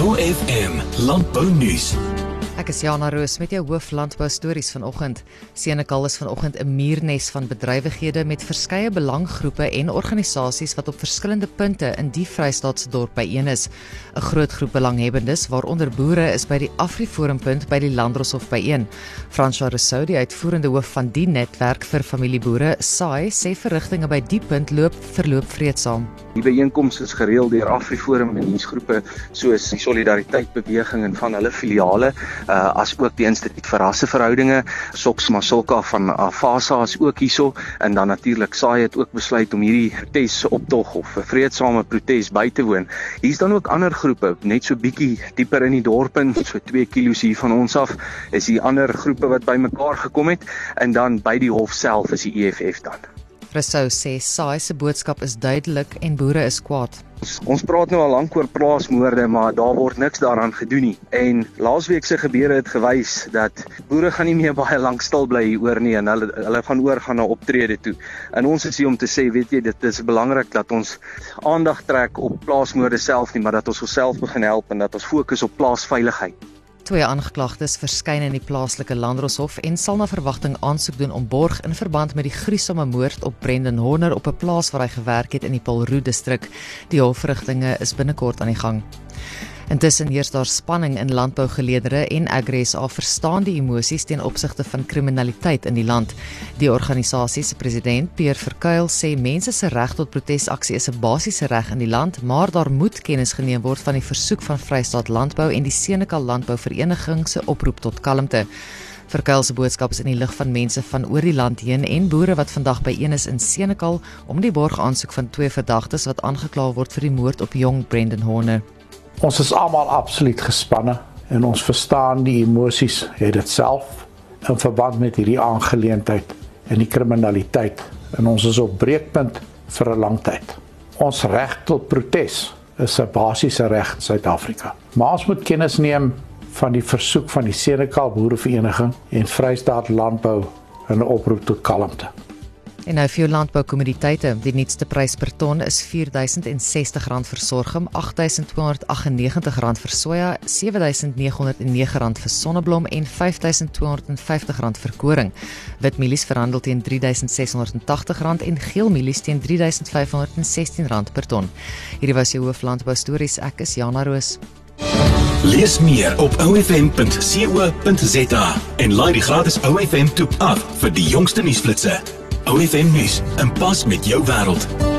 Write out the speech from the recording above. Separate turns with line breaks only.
OFM Landbounuus.
Ek is Jana Roos met jou hooflandbou stories vanoggend. Senekal is vanoggend 'n muurnes van bedrywighede met verskeie belanggroepe en organisasies wat op verskillende punte in die Vrystaatse dorp byeen is. 'n Groot groep belanghebbendes, waaronder boere, is by die AfriForumpunt by die Landdroshof byeen. François Rousseau, die uitvoerende hoof van die netwerk vir familieboere, SAI, sê verrigtinge by die punt verloop vreedsaam.
Die byeenkoms is gereël deur AfriForum en diensgroepe soos die Solidariteit Beweging en van hulle filiale, as ook die Instituut vir Rasseverhoudinge, Soks Masolka van Afasa is ook hierso, en dan natuurlik SAI het ook besluit om hierdie protesoptog of 'n vreedsame protes by te woon. Hier's dan ook ander groepe, net so bietjie dieper in die dorp in, so 2 kilos hier van ons af, is die ander groepe wat bymekaar gekom het, en dan by die hof self is die EFF dan.
Rousseau sê SAI se boodskap is duidelik en boere is kwaad.
Ons praat nou al lank oor plaasmoorde, maar daar word niks daaraan gedoen nie. En laasweek se gebeure het gewys dat boere gaan nie meer baie lank stil bly hieroor nie, en hulle gaan oorgaan na optrede toe. En ons is hier om te sê, weet jy, dit is belangrik dat ons aandag trek op plaasmoorde self nie, maar dat ons onsself begin help en dat ons fokus op plaasveiligheid.
2 aangeklagtes verskyn in die plaaslike Landdroshof en sal na verwagting aansoek doen om borg in verband met die gruisame moord op Brendan Horner op 'n plaas waar hy gewerk het in die Paulroos distrik. Die hofverrigtinge is binnekort aan die gang. Intussen heers daar spanning in landbougeleedere en AgriSA verstaan die emosies ten opsigte van kriminaliteit in die land. Die organisasie se president, Pierre Verkuil, sê mense se reg tot protesaksie is 'n basiese reg in die land, maar daar moet kennis geneem word van die versoek van Vrystaat Landbou en die Senekal Landbouvereniging se oproep tot kalmte. Verkuil se boodskap is in die lig van mense van oor die land heen en boere wat vandag byeen is in Senekal om die borgaansoek van 2 verdagtes wat aangekla word vir die moord op jong Brendan Horner.
Ons is almal absoluut gespanne en ons verstaan die emosies het dit self in verband met hierdie aangeleentheid en die kriminaliteit, en ons is op breekpunt vir 'n lang tyd. Ons reg tot protes is 'n basiese reg in Suid-Afrika. Maar ons moet kennis neem van die versoek van die Senekal Boerevereniging en Vrystaat Landbou in 'n oproep tot kalmte.
En nou vir jou landboukommoditeite, die nuutste prys per ton is R4.060 vir sorghum, R8.298 vir soja, R7.909 vir sonneblom en R5.250 vir koring. Witmielies verhandel teen R3.680 en geelmielies teen R3.516 per ton. Hierdie was jou hooflandbou stories. Ek is Jana Roos.
Lees meer op ofm.co.za en laai die gratis OFM toep af vir die jongste nuusflitsse. OFM Nuus, in pas met jou wêreld.